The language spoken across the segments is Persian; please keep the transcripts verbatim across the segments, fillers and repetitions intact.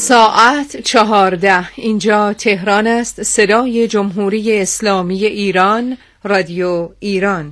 ساعت چهارده. اینجا تهران است. صدای جمهوری اسلامی ایران، رادیو ایران.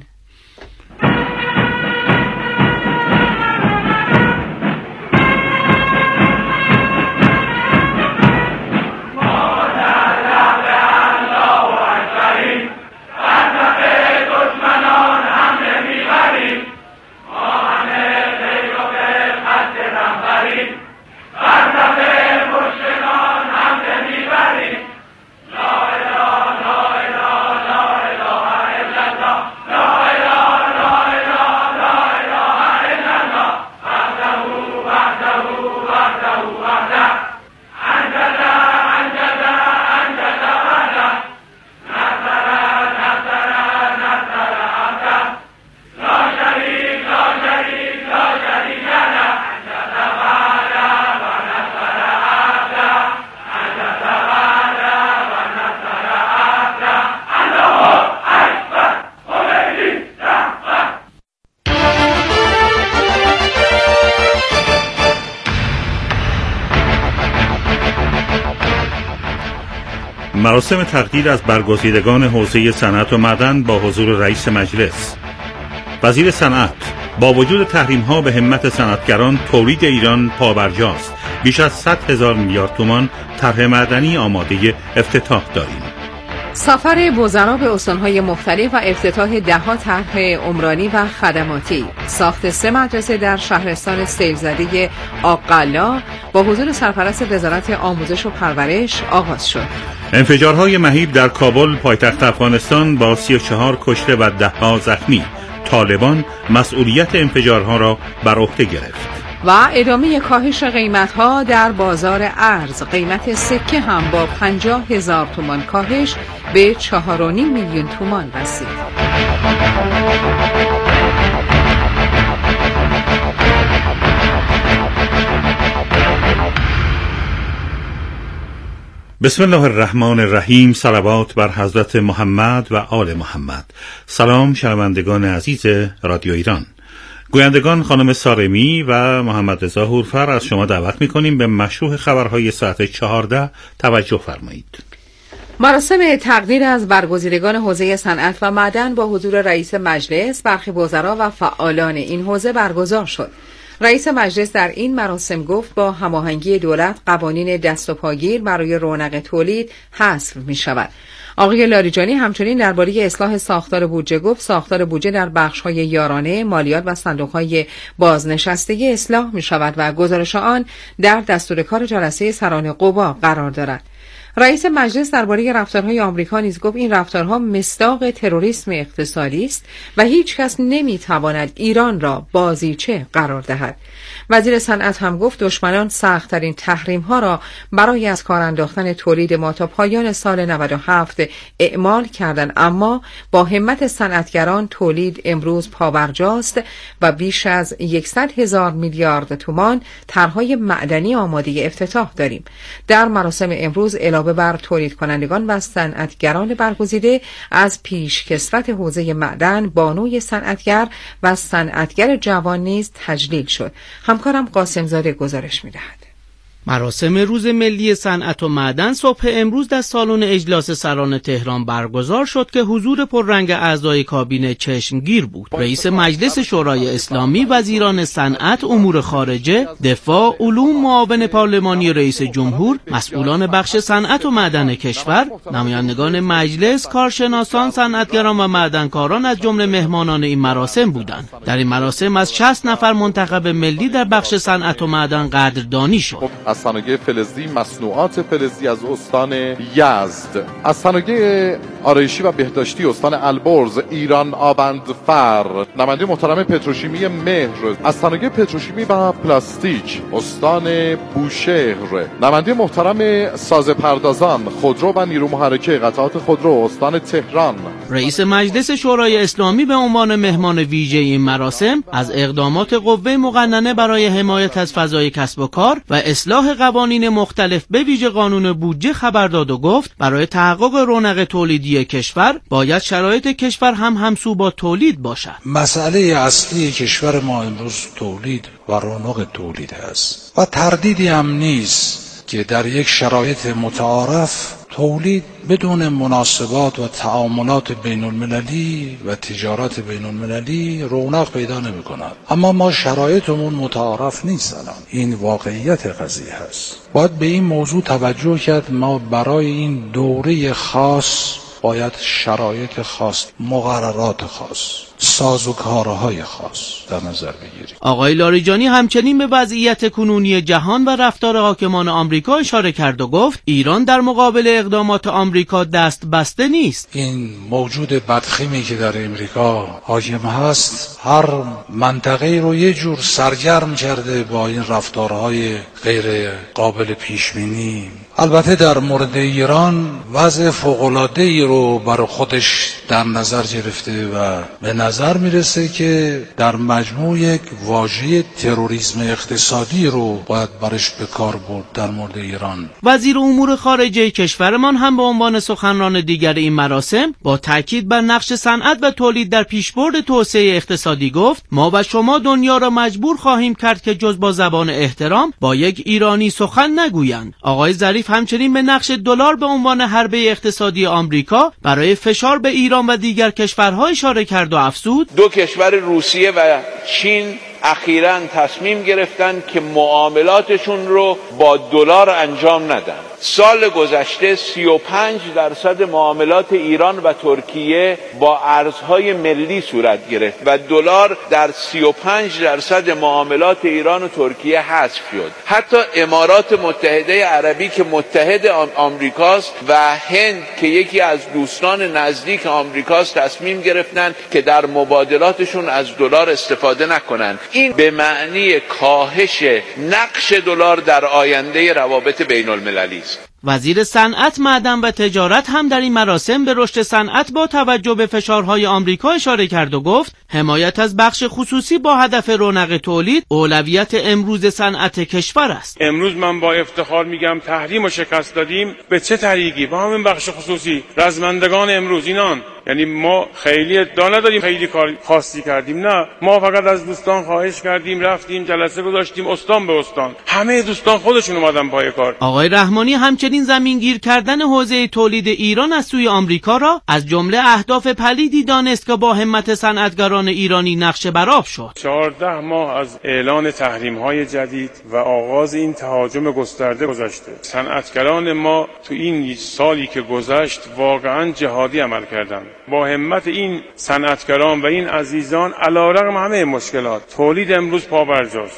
مراسم تقدیر از برگزیدگان حوزه صنعت و معدن با حضور رئیس مجلس. وزیر صنعت: با وجود تحریم‌ها به همت صنعتگران تولید ایران پابرجاست. بیش از صد هزار میلیارد تومان طرح معدنی آماده افتتاح داریم. سفر وزرا به استان‌های مختلف و افتتاح ده‌ها طرح عمرانی و خدماتی. ساخت سه مدرسه در شهرستان سیل‌زده آق‌قلا با حضور سرپرست وزارت آموزش و پرورش آغاز شد. انفجارهای مهیب در کابل پایتخت افغانستان با سی و چهار کشته و ده‌ها زخمی. طالبان مسئولیت انفجارها را بر عهده گرفت. و ادامه کاهش قیمت‌ها در بازار ارز. قیمت سکه هم با پنجاه هزار تومان کاهش به چهار و نیم میلیون تومان رسید. بسم الله الرحمن الرحیم. صلوات بر حضرت محمد و آل محمد. سلام شنوندگان عزیز رادیو ایران. گویندگان خانم سارمی و محمد رضا هورفر از شما دعوت می‌کنیم به مشروع خبرهای ساعت چهارده توجه فرمایید. مراسم تقدیر از برگزیدگان حوزه صنعت و معدن با حضور رئیس مجلس، برخی وزرا و فعالان این حوزه برگزار شد. رئیس مجلس در این مراسم گفت با هماهنگی دولت قوانین دست و پاگیر برای رونق تولید حذف می شود. آقای لاریجانی همچنین درباره اصلاح ساختار بودجه گفت ساختار بودجه در بخش‌های یارانه، مالیات و صندوق‌های بازنشستگی اصلاح می شود و گزارش آن در دستور کار جلسه سران قوا قرار دارد. رئیس مجلس درباره رفتارهای آمریکا نیز گفت این رفتارها مصداق تروریسم اقتصادی است و هیچ کس نمیتواند ایران را بازیچه قرار دهد. وزیر صنعت هم گفت دشمنان سخت‌ترین تحریم‌ها را برای از کار انداختن تولید ما تا پایان سال نود و هفت اعمال کردند، اما با همت صنعتگران تولید امروز پابرجاست و بیش از صد هزار میلیارد تومان طرح‌های معدنی آماده افتتاح داریم. در مراسم امروز علاوه بر تولید کنندگان و صنعتگران برگزیده، از پیشکسوت حوزه معدن، بانوی صنعتگر و صنعتگر جوان نیز تجلیل شد. همکارم قاسم زاده گزارش می‌دهد. مراسم روز ملی صنعت و معدن صبح امروز در سالن اجلاس سران تهران برگزار شد که حضور پررنگ اعضای کابینه چشمگیر بود. رئیس مجلس شورای اسلامی، وزیران صنعت، امور خارجه، دفاع، علوم، معاون پارلمانی رئیس جمهور، مسئولان بخش صنعت و معدن کشور، نمایندگان مجلس، کارشناسان، صنعتگران و معدنکاران از جمله مهمانان این مراسم بودند. در این مراسم از شصت نفر منتخب ملی در بخش صنعت و معدن قدردانی شد. از صنایع فلزی، مصنوعات فلزی از استان یزد، از صنایع آرایشی و بهداشتی استان البرز، ایران آبندفر، نماینده محترم پتروشیمی مهر، از صنایع پتروشیمی و پلاستیک استان بوشهر، نماینده محترم سازپردازان، خودرو و نیرو محرکه قطعات خودرو استان تهران. رئیس مجلس شورای اسلامی به عنوان مهمان ویژه این مراسم از اقدامات قوه مقننه برای حمایت از فضای کسب و کار و اصلاح قوانین مختلف به ویژه قانون بودجه خبر داد و گفت برای تحقق رونق تولیدی کشور باید شرایط کشور هم همسو با تولید باشد. مسئله اصلی کشور ما امروز تولید و رونق تولید است و تردیدی هم نیست که در یک شرایط متعارف تولید بدون مناسبات و تعاملات بین المللی و تجارت بین المللی رونق پیدا نمی کند. اما ما شرایطمون متعارف نیست الان. این واقعیت قضیه هست. باید به این موضوع توجه کرد. ما برای این دوره خاص باید شرایط خاص، مقررات خاص، سازوکارهای خاص در نظر بگیریم. آقای لاریجانی همچنین به وضعیت کنونی جهان و رفتار حاکمان آمریکا اشاره کرد و گفت ایران در مقابل اقدامات آمریکا دست بسته نیست. این موجود بدخیمی که در امریکا حاکم هست هر منطقه رو یه جور سرگرم کرده با این رفتارهای غیر قابل پیشبینی. البته در مورد ایران وضع فوق‌العاده‌ای رو برای خودش در نظر گرفته و به نظر میرسه که در مجموع یک واژه تروریسم اقتصادی رو باید برش به کار برد در مورد ایران. وزیر امور خارجه کشورمان هم به عنوان سخنران دیگر این مراسم با تاکید بر نقش صنعت و تولید در پیشبرد توسعه اقتصادی گفت ما و شما دنیا را مجبور خواهیم کرد که جز با زبان احترام با یک ایرانی سخن نگویند. آقای ظریف همچنین به نقش دلار به عنوان حربه اقتصادی آمریکا برای فشار به ایران و دیگر کشورها اشاره کرد و افزود دو کشور روسیه و چین اخیراً تصمیم گرفتن که معاملاتشون رو با دلار انجام ندن. سال گذشته سی و پنج درصد معاملات ایران و ترکیه با ارزهای ملی صورت گرفت و دلار در سی و پنج درصد معاملات ایران و ترکیه حذف شد. حتی امارات متحده عربی که متحد آمریکاست و هند که یکی از دوستان نزدیک آمریکاست تصمیم گرفتن که در مبادلاتشون از دلار استفاده نکنن. این به معنی کاهش نقش دلار در آینده روابط بین المللی است. وزیر صنعت، معدن و تجارت هم در این مراسم به رشد صنعت با توجه به فشارهای آمریکا اشاره کرد و گفت حمایت از بخش خصوصی با هدف رونق تولید اولویت امروز صنعت کشور است. امروز من با افتخار میگم تحریم و شکست دادیم. به چه طریقی؟ با همین بخش خصوصی. رزمندگان امروز اینان. یعنی ما خیلی ادعا نداریم خیلی کار خاصی کردیم، نه، ما فقط از دوستان خواهش کردیم، رفتیم جلسه گذاشتیم استان به استان، همه دوستان خودشون اومدن پای کار. آقای رحمانی همچنین زمینگیر کردن حوزه تولید ایران از سوی آمریکا را از جمله اهداف پلیدی دانست که با همت صنعتگران ایرانی نقشه برآب شد. چهارده ماه از اعلان تحریم‌های جدید و آغاز این تهاجم گسترده گذشته. صنعتگران ما تو این سالی که گذشت واقعاً جهادی عمل کردند. با همت این صنعتگران و این عزیزان علیرغم همه مشکلات تولید امروز پابرجاست.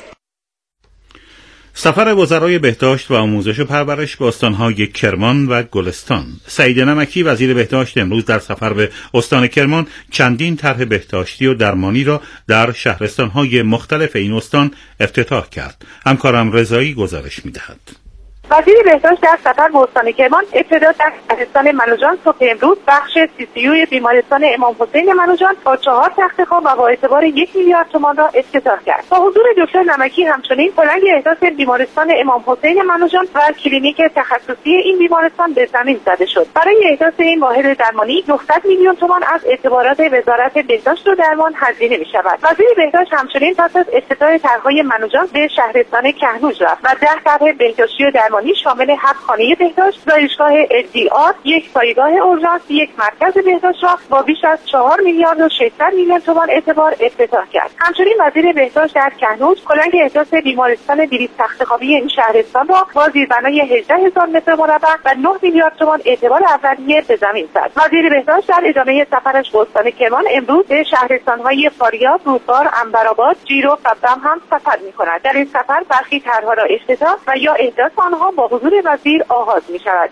سفر وزرای بهداشت و آموزش و پرورش به استانهای کرمان و گلستان. سعید نمکی وزیر بهداشت امروز در سفر به استان کرمان چندین طرح بهداشتی و درمانی را در شهرستانهای مختلف این استان افتتاح کرد. همکارم رضایی گزارش می‌دهد. وزیر بهداشت در سفر به استان کرمان ابتدا در شهرستان منوجان صبح امروز بخش سی سی یو بیمارستان امام حسین منوجان با چهار تخت خواب و با اعتبار یک میلیارد تومان را افتتاح کرد. با حضور دکتر نمکی همچنین پلنگ احداث بیمارستان امام حسین منوجان و کلینیک تخصصی این بیمارستان به زمین زده شد. برای احداث این واحد درمانی نهصد میلیون تومان از اعتبارات وزارت بهداشت و درمان هزینه می‌شود. وزیر بهداشت همچنین پس از افتتاح طرح‌های منوجان به شهرستان کهنوج رفت و ده طرح بهداشتی و درمانی شامل هفت خانه بهداشت، زایشگاه ال دی آر، یک پایگاه اورژانس، یک مرکز بهداشت را با بیش از چهار میلیارد و ششصد میلیون تومان اعتبار افتتاح کرد. همچنین وزیر بهداشت در کهنوج کلنگ احداث بیمارستان دویست تخت خوابی این شهرستان را با زیربنای هجده هزار متر مربع و نه میلیارد تومان اعتبار اولیه به زمین زد. وزیر بهداشت در ادامه سفرش به استان کرمان امروز به شهرستان‌های فاریاب، رودبار، عنبرآباد، جیرو و بم هم سفر می‌کند. در این سفر برخی طرح‌ها را افتتاح و یا احداث آنها با حضور وزیر آغاز می شود.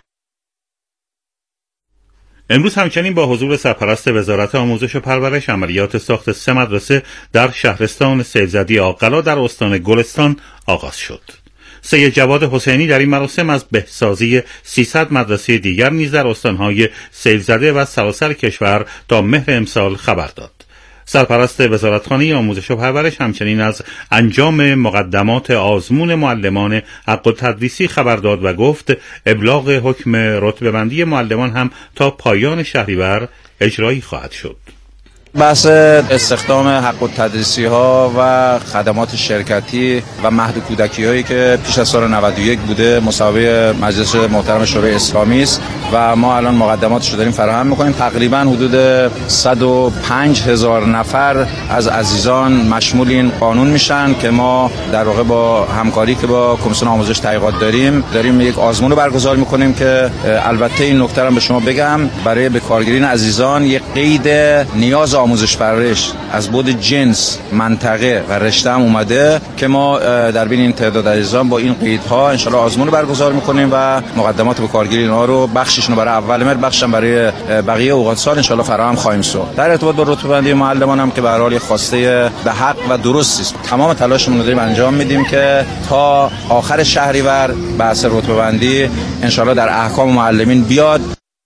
امروز همچنین با حضور سرپرست وزارت آموزش و پرورش عملیات ساخت سه مدرسه در شهرستان سیلزدی آقلا در استان گلستان آغاز شد. سید جواد حسینی در این مراسم از بهسازی سیصد مدرسه دیگر نیز در استانهای سیلزده و سراسر کشور تا مهر امسال خبر داد. سرپرست وزارتخانه آموزش و پرورش همچنین از انجام مقدمات آزمون معلمان حق التدریسی خبر داد و گفت ابلاغ حکم رتبه‌بندی معلمان هم تا پایان شهریور اجرایی خواهد شد. بحث استخدام حق التدریسی ها و خدمات شرکتی و مهد کودکی هایی که پیش از سال نود و یک بوده مصوبه مجلس محترم شورای اسلامی است و ما الان مقدماتش رو داریم فراهم میکنیم. تقریبا حدود صد و پنج هزار نفر از عزیزان مشمول این قانون میشن که ما در واقع با همکاری که با کمیسیون آموزش تحقیقات داریم داریم یک آزمون رو برگزار میکنیم که البته این نکته رو به شما بگم برای به کارگیرین عزیزان یک قید نیاز آموزش پرورش از بود جنس، منطقه و رشته هم اومده که ما در بین این تعداد عزیزان با این قیدها ان شاءالله آزمون رو برگزار میکنیم و مقدمات به کارگیرین ها رو بخششون برای اول مهر بخشم برای بقیه اوقات سال ان شاءالله فراهم خواهیم ساخت. در ارتباط با رتبه‌بندی معلمان هم که به هر حال خواسته به حق و درست است. تمام تلاشمون رو داریم انجام میدیم که تا آخر شهریور بحث رتبه‌بندی ان شاءالله در احکام معلمین بیاد.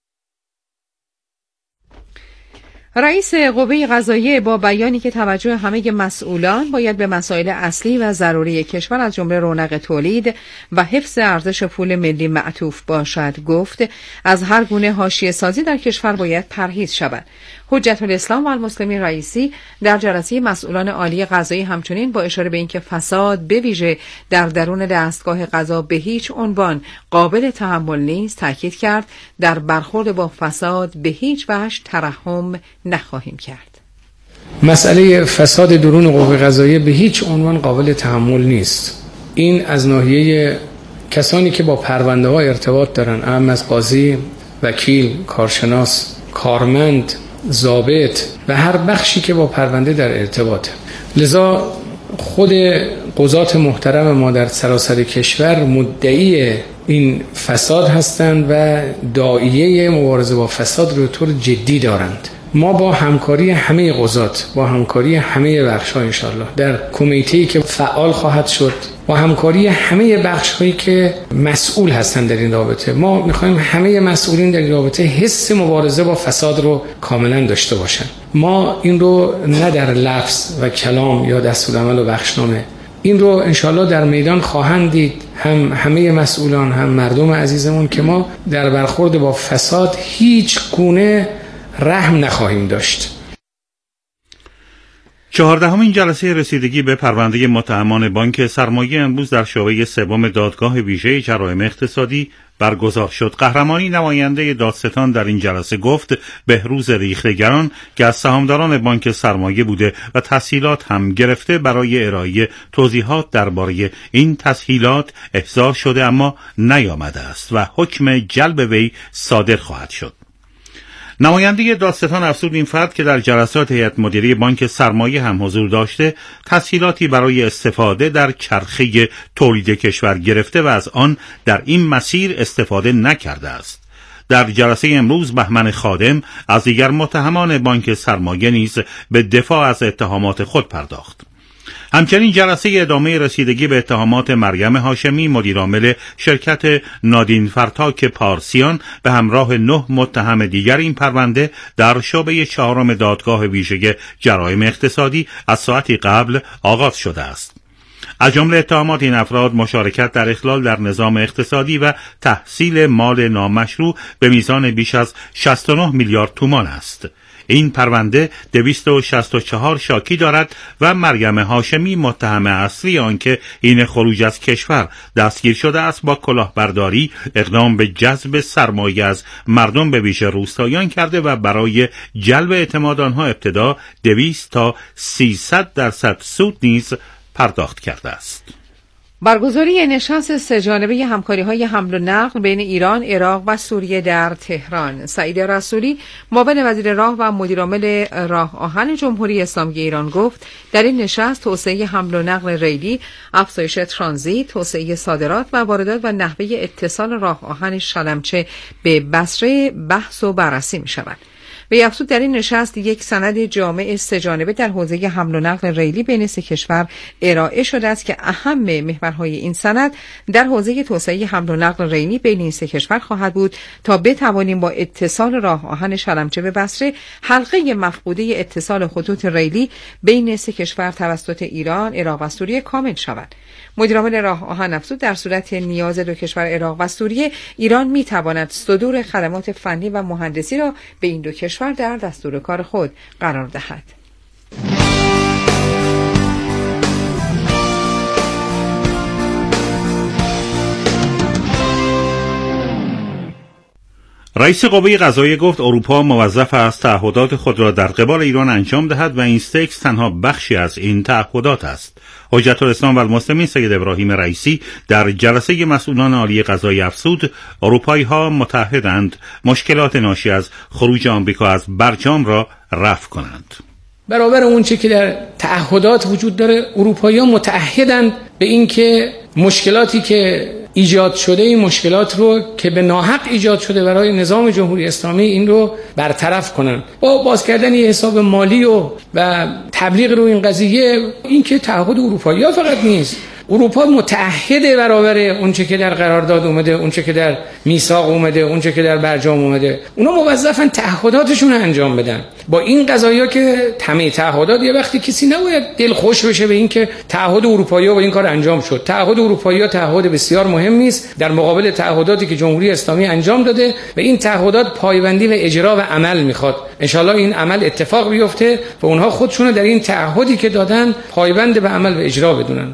رئیس قوه قضاییه با بیانی که توجه همه مسئولان باید به مسائل اصلی و ضروری کشور از جمله رونق تولید و حفظ ارزش پول ملی معطوف باشد گفت از هر گونه حاشیه سازی در کشور باید پرهیز شود. حجت الاسلام و المسلمین رئیسی در جلسه مسئولان عالی قضایی همچنین با اشاره به اینکه فساد به ویژه در درون دستگاه قضا به هیچ عنوان قابل تحمل نیست تاکید کرد در برخورد با فساد به هیچ وجه ترحم نخواهیم کرد. مسئله فساد درون قوه قضاییه به هیچ عنوان قابل تحمل نیست. این از ناحیه کسانی که با پرونده ها ارتباط دارن، اهم از قاضی، وکیل، کارشناس، کارمند، ضابط و هر بخشی که با پرونده در ارتباط. لذا خود قضات محترم ما در سراسر کشور مدعی این فساد هستند و داعیه مبارزه با فساد رو طور جدی دارند. ما با همکاری همه قضات، با همکاری همه بخش‌ها انشالله در کمیته‌ای که فعال خواهد شد، با همکاری همه بخش‌هایی که مسئول هستند در این رابطه، ما می‌خوایم همه مسئولین در این رابطه حس مبارزه با فساد رو کاملا داشته باشن. ما این رو نه در لفظ و کلام یا دستورالعمل و بخشنامه، این رو انشالله در میدان خواهند دید، هم همه مسئولان هم مردم عزیزمون، که ما در برخورد با فساد هیچ گونه رحم نخواهیم داشت. چهاردهمین جلسه رسیدگی به پرونده متهمان بانک سرمایه امروز در شعبه سوم دادگاه ویژه جرایم اقتصادی برگزار شد. قهرمانی نماینده دادستان در این جلسه گفت بهروز ریختگران که از سهامداران بانک سرمایه بوده و تسهیلات هم گرفته برای ارائه توضیحات درباره این تسهیلات احضار شده اما نیامده است و حکم جلب وی صادر خواهد شد. نماینده دادستان افزود این فرد که در جلسات هیئت مدیره بانک سرمایه هم حضور داشته تسهیلاتی برای استفاده در چرخه تولید کشور گرفته و از آن در این مسیر استفاده نکرده است. در جلسه امروز بهمن خادم از دیگر متهمان بانک سرمایه نیز به دفاع از اتهامات خود پرداخت. همچنین جلسه ادامه رسیدگی به اتهامات مریم هاشمی مدیرعامل شرکت نادین فرتاک پارسیان به همراه نه متهم دیگر این پرونده در شعبه چهارم دادگاه ویژه جرایم اقتصادی از ساعتی قبل آغاز شده است. از جمله اتهامات این افراد مشارکت در اخلال در نظام اقتصادی و تحصیل مال نامشروع به میزان بیش از شصت و نه میلیارد تومان است. این پرونده دویست و شصت و چهار شاکی دارد و مریم هاشمی متهم اصلی آنکه این خروج از کشور دستگیر شده است با کلاهبرداری اقدام به جذب سرمایه از مردم به ویژه روستاییان کرده و برای جلب اعتماد آنها ابتدا دویست تا سیصد درصد سود نیز پرداخت کرده است. برگزاری نشست سه‌جانبه همکاری‌های حمل و نقل بین ایران، عراق و سوریه در تهران. سعید رسولی معاون وزیر راه و مدیرعامل راه آهن جمهوری اسلامی ایران گفت در این نشست توسعه حمل و نقل ریلی، افزایش ترانزیت، توسعه صادرات و واردات و نحوه اتصال راه آهن شلمچه به بصره بحث و بررسی می‌شود. به افزود در این نشست یک سند جامع سه‌جانبه در حوزه حمل و نقل ریلی بین سه کشور ارائه شده است که اهم محورهای این سند در حوزه توسعه حمل و نقل ریلی بین این سه کشور خواهد بود تا بتوانیم با اتصال راه آهن شلمچه به بصره حلقه مفقوده اتصال خطوط ریلی بین سه کشور توسط ایران، عراق و سوریه کامل شود. مدیرعامل راه آهن افزود در صورت نیاز دو کشور عراق و سوریه ایران میتواند صدور خدمات فنی و مهندسی را به این دو کشور کشور در دستور کار خود قرار دهد. رئیس قوه قضاییه گفت اروپا موظف است تعهدات خود را در قبال ایران انجام دهد و اینستکس تنها بخشی از این تعهدات است. حجت الاسلام و المسلمین سید ابراهیم رئیسی در جلسه مسئولان عالی قضایی افزود اروپایی ها متحدند مشکلات ناشی از خروج آمریکا از برجام را رفع کنند. برابر اون چه که در تعهدات وجود داره، اروپایی‌ها متعهدند به این که مشکلاتی که ایجاد شده، این مشکلات رو که به ناحق ایجاد شده برای نظام جمهوری اسلامی، این رو برطرف کنن با باز کردن یه حساب مالی و و تبلیغ رو این قضیه. این که تعهد اروپایی‌ها فقط نیست، اروپا متعهد برابر اون چه که در قرارداد اومده، اون چه که در میثاق اومده، اون چه که در برجام اومده. اونا موظفن تعهداتشون رو انجام بدن. با این قضایا که همه تعهدات، یه وقتی کسی نباید دل خوش بشه به این که تعهد اروپایی‌ها با این کار انجام شد. تعهد اروپایی‌ها تعهد بسیار مهمی است در مقابل تعهداتی که جمهوری اسلامی انجام داده و این تعهدات پایبندی و اجرا و عمل میخواد. ان شاءالله این عمل اتفاق بیفته و اونها خودشون رو در این تعهدی که دادن پایبند به عمل و اجرا بدونن.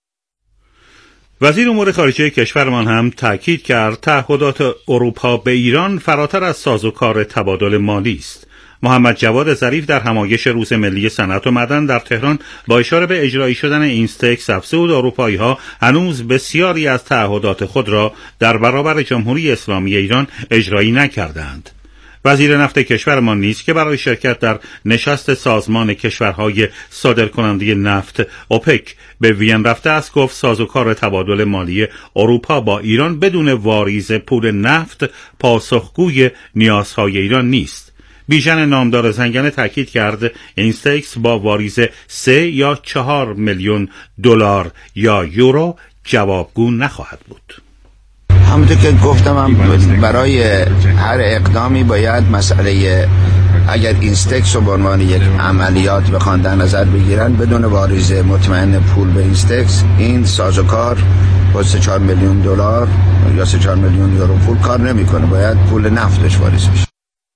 وزیر امور خارجه کشورمان هم تاکید کرد تعهدات اروپا به ایران فراتر از سازوکار تبادل مالی است. محمد جواد ظریف در همایش روز ملی صنعت و معدن در تهران با اشاره به اجرایی شدن اینستکس افزود اروپایی‌ها هنوز بسیاری از تعهدات خود را در برابر جمهوری اسلامی ایران اجرایی نکردند. وزیر نفت کشورمان نیز که برای شرکت در نشست سازمان کشورهای صادرکننده نفت اوپک به وین رفته است، گفت سازوکار تبادل مالی اروپا با ایران بدون واریز پول نفت پاسخگوی نیازهای ایران نیست. بیژن نامدار زنگنه تاکید کرد اینستکس با واریز سه یا چهار میلیون دلار یا یورو جوابگو نخواهد بود. همونطور که گفتم هم برای هر اقدامی باید مسئله اگر اینستکس رو به عنوان یک عملیات بخوان در نظر بگیرن بدون واریز مطمئن پول به اینستکس، این سازوکار با سه چهار میلیون دلار یا سه چهار میلیون یورو پول کار نمیکنه، باید پول نفتش واریز بشه.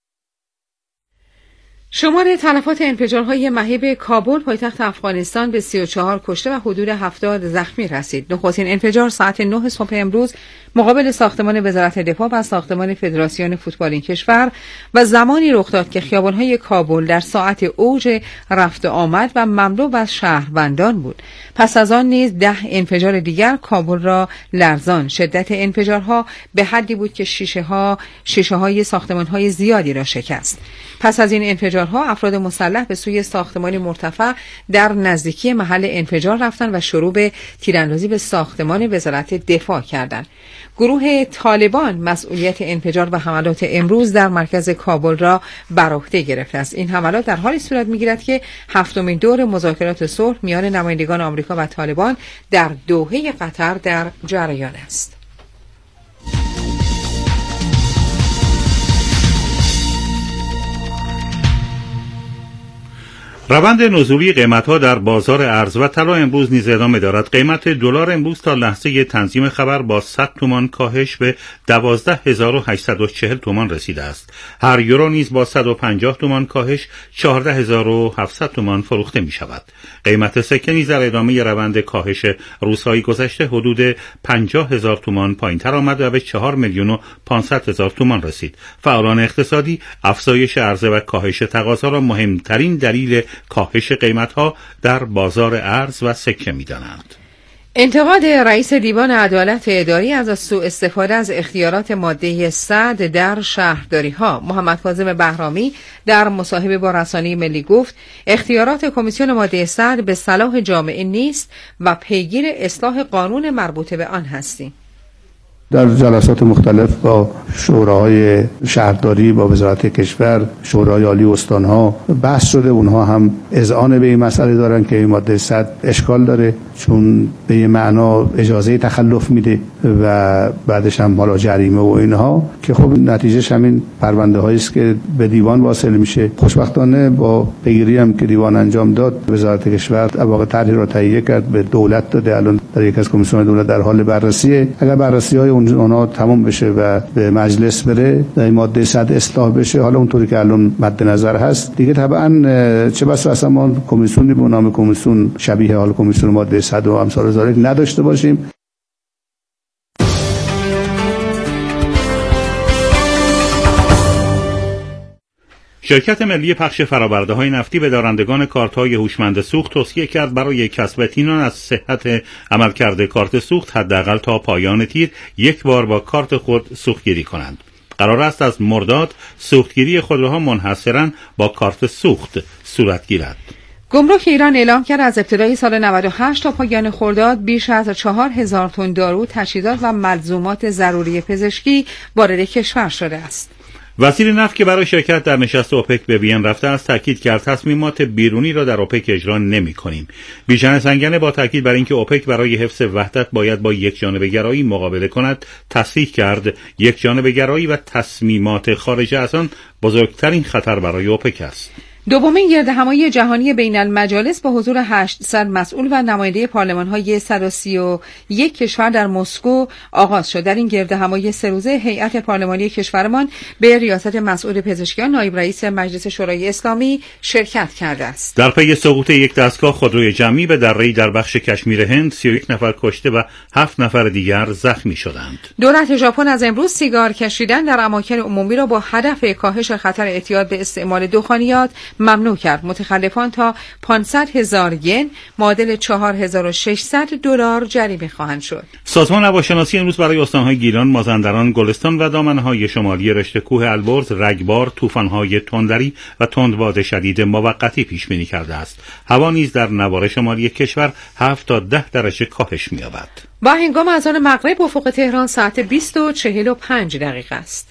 شمار تلفات انفجارهای مهیب کابل پایتخت افغانستان به سی و چهار کشته و حدود هفتاد زخمی رسید. نخستین انفجار ساعت نه صبح امروز مقابل ساختمان وزارت دفاع و ساختمان فدراسیون فوتبال این کشور و زمانی رخ داد که خیابان‌های کابل در ساعت اوج رفت و آمد و مملو از شهروندان بود. پس از آن نیز ده انفجار دیگر کابل را لرزان. شدت انفجارها به حدی بود که شیشه ها شیشه های ساختمان های زیادی را شکست. پس از این انفجارها افراد مسلح به سوی ساختمان مرتفع در نزدیکی محل انفجار رفتند و شروع به تیراندازی به ساختمان وزارت دفاع کردند. گروه طالبان مسئولیت انفجار و حملات امروز در مرکز کابل را بر عهده گرفته است. این حملات در حالی صورت می‌گیرد که هفتمین دور مذاکرات صلح میان نمایندگان آمریکا و طالبان در دوحه قطر در جریان است. روند نزولی قیمت‌ها در بازار ارز و طلا امروز نیز ادامه دارد. قیمت دلار امروز تا لحظه تنظیم خبر با صد تومان کاهش به دوازده هزار و هشتصد و چهل تومان رسیده است. هر یورو نیز با صد و پنجاه تومان کاهش چهارده هزار و هفتصد تومان فروخته می شود. قیمت سکه نیز در ادامه روند کاهش روزهای گذشته حدود پنجاه هزار تومان پایین‌تر آمد و به چهار میلیون و پانصد هزار تومان رسید. فعالان اقتصادی افزایش عرضه و کاهش تقاضا را مهمترین دلیل کاهش قیمت‌ها در بازار ارز و سکه می‌دانند. انتقاد رئیس دیوان عدالت اداری از سوء استفاده از اختیارات ماده صد در شهرداری‌ها. محمد کاظم بهرامی در مصاحبه با رسانه ملی گفت اختیارات کمیسیون ماده صد به صلاح جامعه نیست و پیگیر اصلاح قانون مربوط به آن هستیم. در جلسات مختلف با شوراهای شهرداری، با وزارت کشور، شورای عالی استانها بحث شده. اونها هم اذعان به این مسئله دارن که این ماده صد اشکال داره، چون به یه معنا اجازه تخلف میده و بعدش هم حالا جریمه و اینها، که خب نتیجهش همین پرونده هایی است که به دیوان واصل میشه. خوشبختانه با پیگیری هم که دیوان انجام داد، وزارت کشور واقع طرحی را تهیه کرد، به دولت داده، الان در یک از کمیسیون دولت در حال بررسیه. اگر بررسی های اونها تمام بشه و به مجلس بره، در ماده صد اصلاح بشه. حالا اونطوری که الان مد نظر هست دیگه طبعا چه بسا اصلا ما کمیسیونی به نام کمیسیون شبیه حال کمیسیون ماده صد و امثال ذالک نداشته باشیم. شرکت ملی پخش فرآورده‌های نفتی به دارندگان کارت‌های هوشمند سوخت توصیه کرد برای کسب اطمینان از صحت عملکرد کارت سوخت حداقل تا پایان تیر یک بار با کارت خود سوختگیری کنند. قرار است از مرداد سوختگیری خودروها منحصراً با کارت سوخت صورت گیرد. گمرک ایران اعلام کرد از ابتدای سال نود و هشت تا پایان خرداد بیش از چهار هزار تن دارو، تجهیزات و ملزومات ضروری پزشکی وارد کشور شده است. وزیر نفت که برای شرکت در نشست اوپک به وین رفته است تاکید کرد تصمیمات بیرونی را در اوپک اجرا نمی‌کنیم. بیژن سنگنه با تاکید بر اینکه اوپک برای حفظ وحدت باید با یک جانبه گرایی مقابله کند تصریح کرد یک جانبه گرایی و تصمیمات خارج از آن بزرگترین خطر برای اوپک است. دومین گردهمایی جهانی بین المجالس با حضور هشتصد مسئول و نماینده پارلمان‌های صد و سی و یک کشور در مسکو آغاز شد. در این گردهمایی سه روزه هیئت پارلمانی کشورمان به ریاست مسئول پزشکیان نایب رئیس مجلس شورای اسلامی شرکت کرده است. در پی سقوط یک دستگاه خودروی جمعی به دره‌ای در بخش کشمیر هند سی و یک نفر کشته و هفت نفر دیگر زخمی شدند. دولت ژاپن از امروز سیگار کشیدن در اماکن عمومی را با هدف کاهش خطر اعتیاد به استعمال دخانیات ممنوع کرد. متخلفان تا پانصد هزار ین معادل چهار هزار و ششصد دلار جریمه خواهند شد. سازمان هواشناسی امروز برای استان‌های گیلان، مازندران، گلستان و دامنه‌های شمالی رشته کوه البرز، رگبار، طوفان‌های تندری و تندباد شدید موقتی پیش بینی کرده است. هوا نیز در نوار شمالی کشور هفت تا ده درجه کاهش می‌یابد. با هنگام اذان مغرب افق تهران ساعت بیست و چهل و پنج دقیقه است.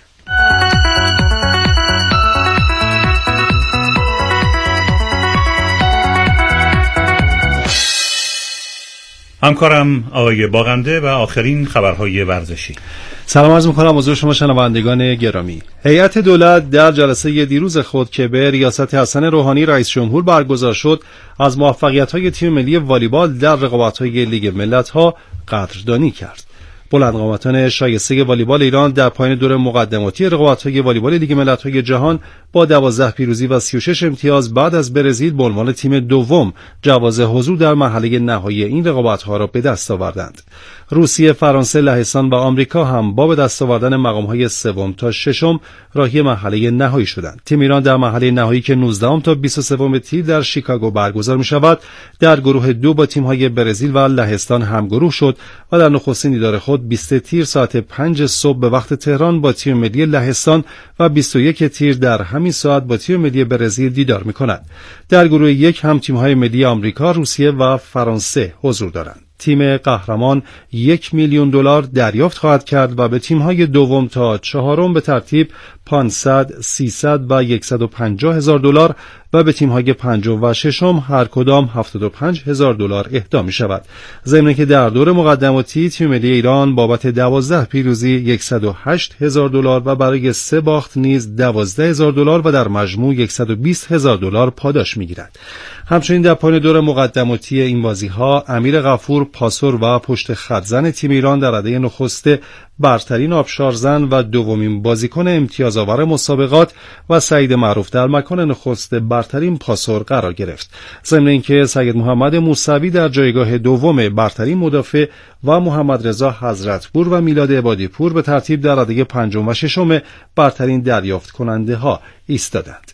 همکارم آقای باغنده و آخرین خبرهای ورزشی. سلام عرض می‌کنم حضور شما شنوندگان گرامی. هیئت دولت در جلسه دیروز خود که به ریاست حسن روحانی رئیس جمهور برگزار شد از موفقیت‌های تیم ملی والیبال در رقابت‌های لیگ ملت‌ها قدردانی کرد. بلندقامتان شایسته والیبال ایران در پایان دور مقدماتی رقابت‌های والیبال لیگ ملت‌های جهان با دوازده پیروزی و سی و شش امتیاز بعد از برزیل به عنوان تیم دوم جواز حضور در مرحله نهایی این رقابت‌ها را به دست آوردند. روسیه، فرانسه، لهستان و آمریکا هم با به دست آوردن مقام‌های سوم تا ششم راهی مرحله نهایی شدند. تیم ایران در مرحله نهایی که نوزدهم تا بیست و سوم تیر در شیکاگو برگزار می‌شود، در گروه دو با تیم‌های برزیل و لهستان همگروه شد و در نخستین دیدار خود بیست تیر ساعت پنج صبح به وقت تهران با تیم ملی لهستان و بیست و یک تیر در همین ساعت با تیم ملی برزیل دیدار می‌کند. در گروه یک هم تیم‌های ملی آمریکا، روسیه و فرانسه حضور دارند. تیم قهرمان یک میلیون دلار دریافت خواهد کرد و به تیم‌های دوم تا چهارم به ترتیب پانصد، سیصد و صد و پنجاه هزار دلار و به تیم‌های پنجم و ششم هر کدام هفتاد و پنج هزار دلار اهدا می‌شود. ضمن که در دور مقدماتی تیم ملی ایران بابت دوازده پیروزی صد و هشت هزار دلار و برای سه باخت نیز دوازده هزار دلار و در مجموع صد و بیست هزار دلار پاداش می‌گیرد. همچنین در پایان دور مقدماتی این بازی‌ها امیر غفور پاسور و پشت خط زن تیم ایران در رده نخست برترین آبشارزن و دومین بازیکن امتیازآور مسابقات و سعید معروف در مکان نخست برترین پاسور قرار گرفت. ضمن اینکه سید محمد موسوی در جایگاه دوم برترین مدافع و محمد رضا حضرتپور و میلاد عبادی پور به ترتیب در رده پنجم و ششم برترین دریافت کننده ها ایستادند.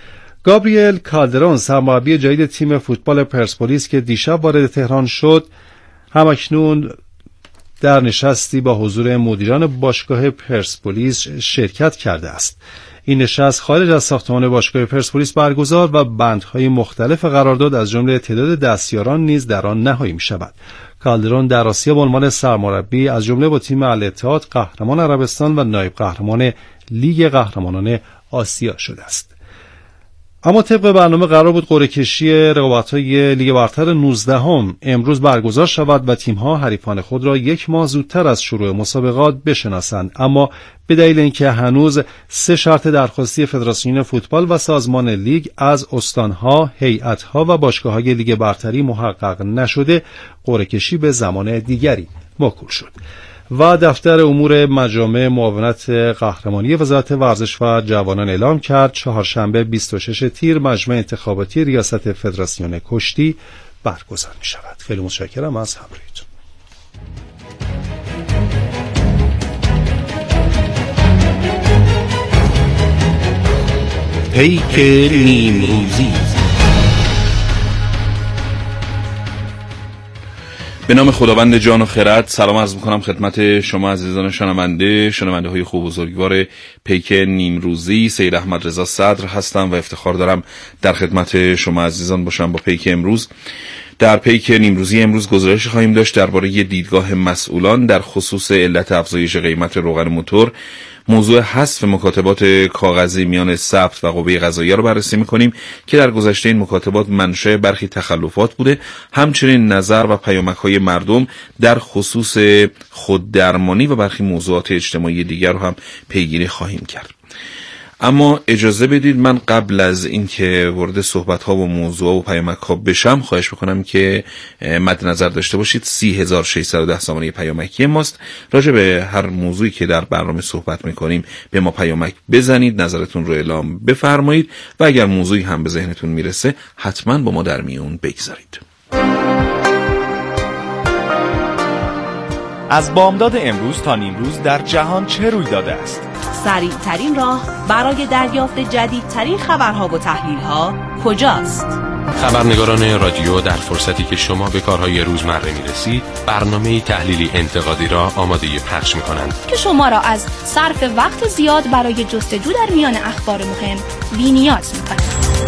گابریل کالدرون سرمربی جدید تیم فوتبال پرسپولیس که دیشب وارد تهران شد همکنون در نشستی با حضور مدیران باشگاه پرسپولیس شرکت کرده است. این نشست خارج از ساختمان باشگاه پرسپولیس برگزار و بندهای مختلف قرارداد از جمله تعداد دستیاران نیز در آن نهایی می شود. کالدرون در آسیا به عنوان سرمربی از جمله با تیم الاتحاد قهرمان عربستان و نایب قهرمان لیگ قهرمانان آسیا شده است. اما طبق برنامه قرار بود قرعه کشی رقابت‌های لیگ برتر نوزدهم امروز برگزار شود و تیم‌ها حریفان خود را یک ماه زودتر از شروع مسابقات بشناسند، اما به دلیل اینکه هنوز سه شرط درخواستی فدراسیون فوتبال و سازمان لیگ از استان‌ها، هیئت‌ها و باشگاه‌های لیگ برتری محقق نشده، قرعه کشی به زمان دیگری موکول شد. و دفتر امور مجامع معاونت قهرمانی وزارت ورزش و جوانان اعلام کرد چهارشنبه بیست و شش تیر مجمع انتخاباتی ریاست فدراسیون کشتی برگزار می شود. خیلی متشکرم از همراهیتون. پیک نیمروزی. به نام خداوند جان و خرد سلام عرض میکنم خدمت شما عزیزان شنونده شنونده های خوب بزرگوار پیک نیمروزی. سید احمد رضا صدر هستم و افتخار دارم در خدمت شما عزیزان باشم با پیک امروز. در پیک نیمروزی امروز گزارش خواهیم داشت درباره دیدگاه مسئولان در خصوص علت افزایش قیمت روغن موتور. موضوع حذف مکاتبات کاغذی میان ثبت و قوه قضاییه رو بررسی می‌کنیم که در گذشته این مکاتبات منشأ برخی تخلفات بوده. همچنین نظر و پیامک‌های مردم در خصوص خوددرمانی و برخی موضوعات اجتماعی دیگر رو هم پیگیری خواهیم کرد. اما اجازه بدید من قبل از اینکه وارد صحبت‌ها و موضوع و پیامک‌ها بشم خواهش بکنم که مد نظر داشته باشید سی هزار و ششصد و ده سامانه پیامکی ماست. راجع به هر موضوعی که در برنامه صحبت می‌کنیم به ما پیامک بزنید، نظرتون رو اعلام بفرمایید و اگر موضوعی هم به ذهنتون میرسه حتما با ما در میون بگذارید. از بامداد امروز تا نیمروز در جهان چه روی داده است؟ سریع ترین راه برای دریافت جدیدترین خبرها و تحلیلها کجاست؟ خبرنگاران رادیو در فرصتی که شما به کارهای روزمره میرسید برنامه تحلیلی انتقادی را آماده پخش میکنند که شما را از صرف وقت زیاد برای جستجو در میان اخبار مهم بی نیاز میکنند.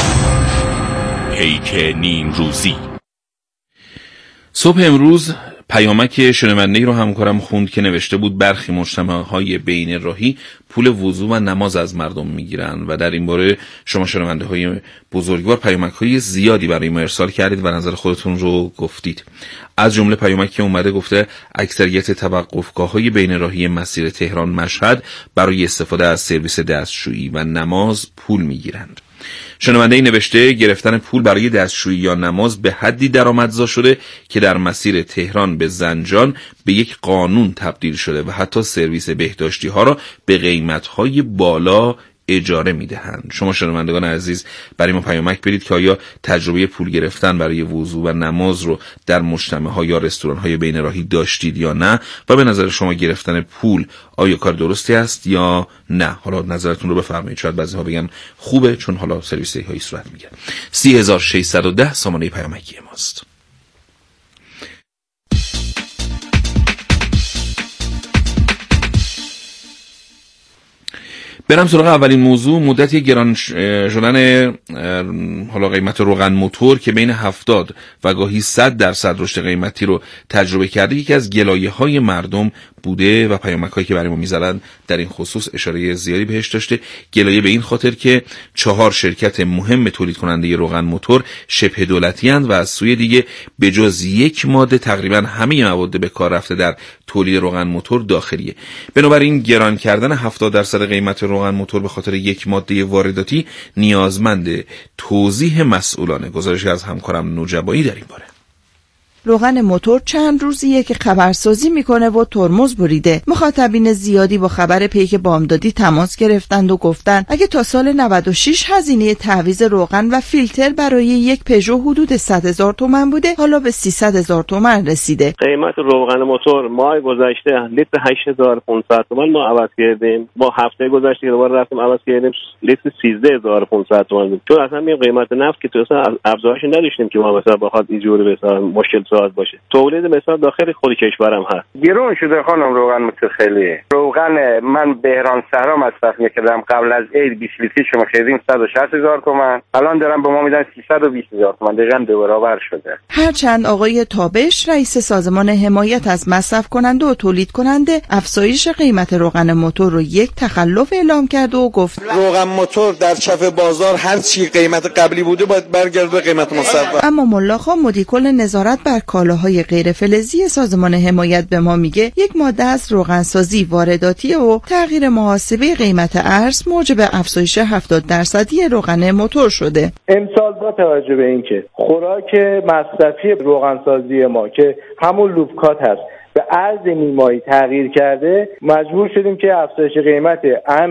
پیک نیمروزی. صبح امروز پیامک شنونده‌ای رو همکارم خوند که نوشته بود برخی مجتمع‌های بین راهی پول وضو و نماز از مردم میگیرن و در این باره شما شنونده‌های بزرگوار پیامک‌های زیادی برای ما ارسال کردید و نظر خودتون رو گفتید. از جمله پیامکی اومده گفته اکثریت توقفگاه‌های بین راهی مسیر تهران مشهد برای استفاده از سرویس دستشویی و نماز پول میگیرند. شنونده ای نوشته گرفتن پول برای دستشویی یا نماز به حدی درآمدزا شده که در مسیر تهران به زنجان به یک قانون تبدیل شده و حتی سرویس بهداشتی ها را به قیمت های بالا اجاره میدهند. شما شنوندگان عزیز برای ما پیامک بدید که آیا تجربه پول گرفتن برای وضو و نماز رو در مجتمع ها یا رستوران های بین راهی داشتید یا نه و به نظر شما گرفتن پول آیا کار درستی است یا نه؟ حالا نظرتون رو بفرمایید. شاید بعضی ها بگن خوبه چون حالا سرویس هایی صورت میگیره. سی هزار و ششصد و ده سامانه پیامکی ماست. برم سراغ اولین موضوع. مدتی گران شدن حالا قیمت روغن موتور که بین هفتاد و گاهی صد درصد رشد قیمتی رو تجربه کرده یکی از گلایه‌های مردم بوده و پیامک‌هایی که برای ما می‌زدن در این خصوص اشاره زیادی بهش داشته. گلایه به این خاطر که چهار شرکت مهم تولید کننده روغن موتور شبه دولتی اند و از سوی دیگه به جز یک ماده تقریبا همه مواد به کار رفته در تولید روغن موتور داخلیه. بنابراین گران کردن هفتاد درصد قیمت روغن موتور به خاطر یک ماده وارداتی نیازمند توضیح مسئولانه. گزارشی از همکارم نوجبایی در این باره. روغن موتور چند روزیه که خبرسازی میکنه و ترمز بریده. مخاطبین زیادی با خبر پیک بامدادی تماس گرفتند و گفتند اگه تا سال نود و شش هزینه تعویض روغن و فیلتر برای یک پژو حدود صد هزار تومان بوده، حالا به سیصد هزار تومان رسیده. قیمت روغن موتور ماه گذشته لیتر هشت هزار و پانصد تومان ما عوض کردیم. با هفته گذشته دوباره رفتیم عوض کردیم لیتر سیزده هزار و پانصد تومان بود. چون اصلا می قیمت نفت که تو اصلا افزایش نداشتیم که ما مثلا بخواد اینجوری مثلا مشکل ساز باشه. تولید مثلا داخل خود کشورم هست. گرون شده خانم روغن موتور خیلی. روغن من بهران صحرا مصرف میکردم قبل از عید بیست لیتر شما خریدیم صد و شصت هزار تومان. الان دارم به ما میدن سیصد و بیست هزار تومان. دقیقاً دو برابر شده. هرچند آقای تابش رئیس سازمان حمایت از مصرف کننده و تولید کننده افزایش قیمت روغن موتور رو یک تخلف اعلام کرد و گفت روغن موتور در چف بازار هر چی قیمت قبلی بوده باید برگرده قیمت مصرف. اما ملاخا مدیر کل نظارت بر کالاهای غیر فلزی سازمان حمایت به ما میگه یک ماده از روغنسازی وارداتی و تغییر محاسبه قیمت ارز موجب افزایش هفتاد درصدی روغن موتور شده. امسال با توجه به اینکه خوراک مصرفی روغنسازی ما که همون لوبکات هست به ارز نیمایی تغییر کرده، مجبور شدیم که افزایش قیمت